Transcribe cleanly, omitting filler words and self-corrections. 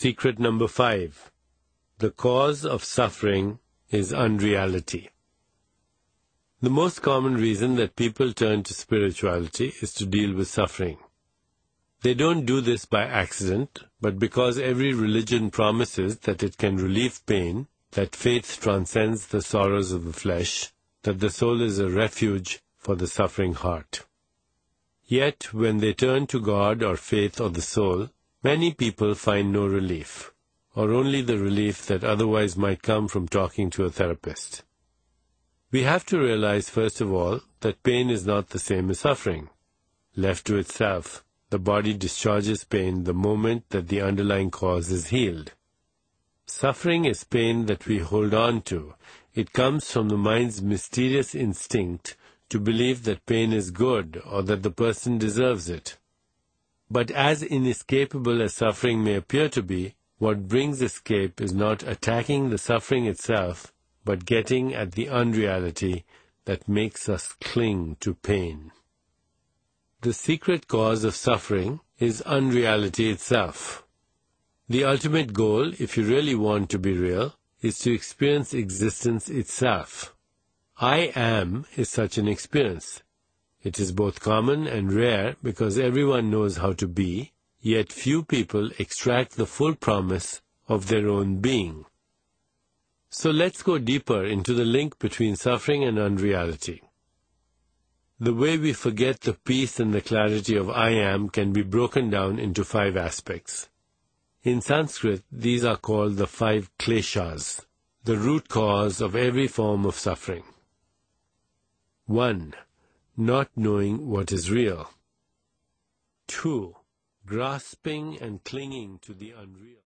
Secret number 5. The cause of suffering is unreality. The most common reason that people turn to spirituality is to deal with suffering. They don't do this by accident, but because every religion promises that it can relieve pain, that faith transcends the sorrows of the flesh, that the soul is a refuge for the suffering heart. Yet, when they turn to God or faith or the soul, many people find no relief, or only the relief that otherwise might come from talking to a therapist. We have to realize, first of all, that pain is not the same as suffering. Left to itself, the body discharges pain the moment that the underlying cause is healed. Suffering is pain that we hold on to. It comes from the mind's mysterious instinct to believe that pain is good or that the person deserves it. But as inescapable as suffering may appear to be, what brings escape is not attacking the suffering itself, but getting at the unreality that makes us cling to pain. The secret cause of suffering is unreality itself. The ultimate goal, if you really want to be real, is to experience existence itself. I am is such an experience. It is both common and rare because everyone knows how to be, yet few people extract the full promise of their own being. So let's go deeper into the link between suffering and unreality. The way we forget the peace and the clarity of I am can be broken down into 5 aspects. In Sanskrit, these are called the 5 kleshas, the root cause of every form of suffering. 1. Not knowing what is real. 2. Grasping and clinging to the unreal.